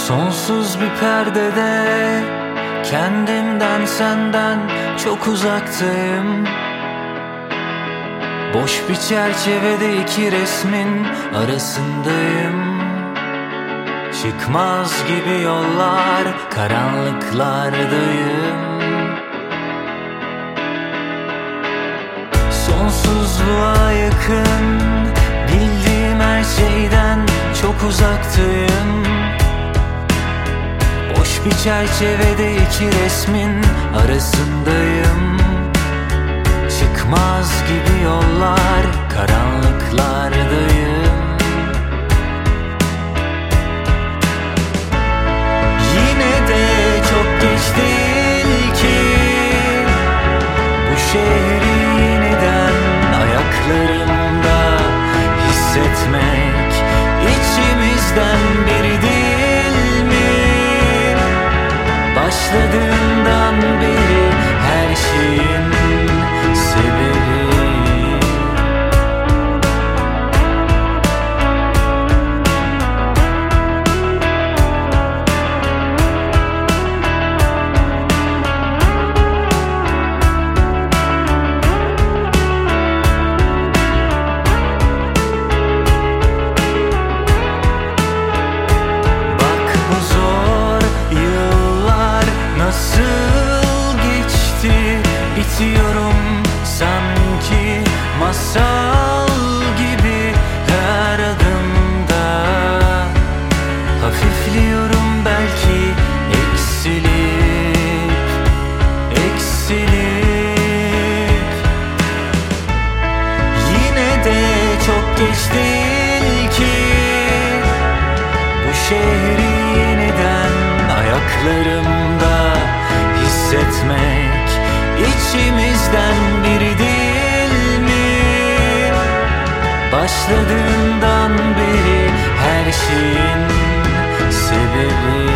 Sonsuz bir perdede kendimden senden çok uzaktayım. Boş bir çerçevede iki resmin arasındayım. Çıkmaz gibi yollar, karanlıklardayım. Sonsuzluğa yakın, bildiğim her şeyden çok uzaktayım. Boş bir çerçevede iki resmin arasındayım. Çıkmaz gibi yollar, karanlıklardayım. Yine de çok geç değil ki bu şehri yeniden ayaklarımda hissetmek. İçimizden biri değil mi? Başladığından beri her şeyin sebebi. Bak bu zor yıllar nasıl geçti, bitiyorum sanki masal gibi her adımda. Hafifliyorum belki eksilip eksilip. Yine de çok geç değil ki bu şehri yeniden ayaklarımda hissetmek. İçimizden biri değil mi? Başladığından beri her şeyin sebebi.